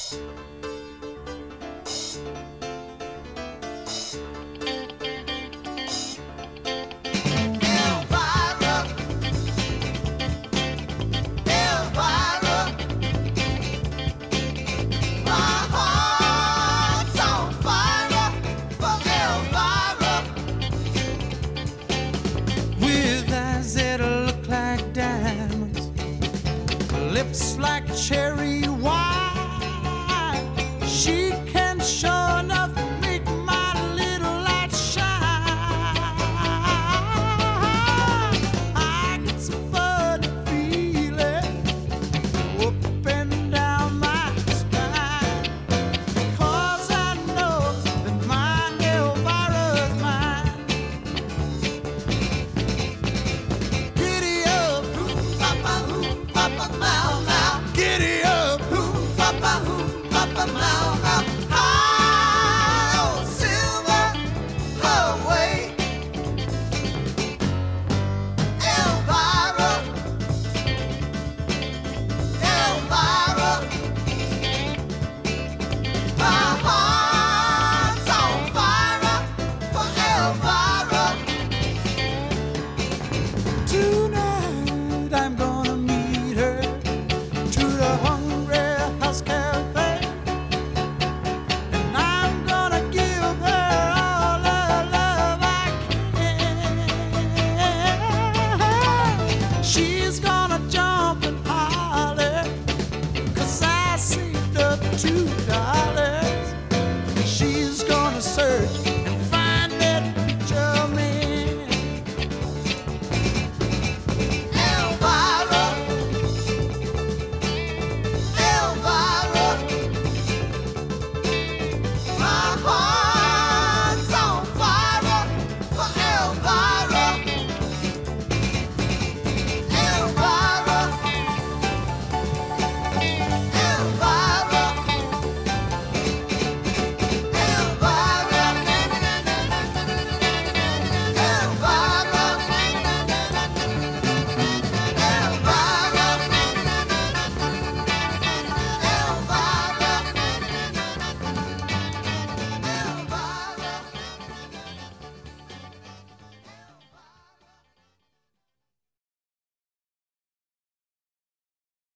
Lips like cherry wine. She can sure enough make my little light shine. I get some funny feeling up and down my spine, 'cause I know that my Elvira's mine. Giddy up, Papa, Mau. Giddy up, Papa, Mau. High on Silver Highway. Elvira, my heart's on fire for Elvira. Tonight I'm gonna meet her to the Hungry House Cafe, and I'm gonna give her all the love I can. She's gonna jump and holler, 'cause I saved up $2.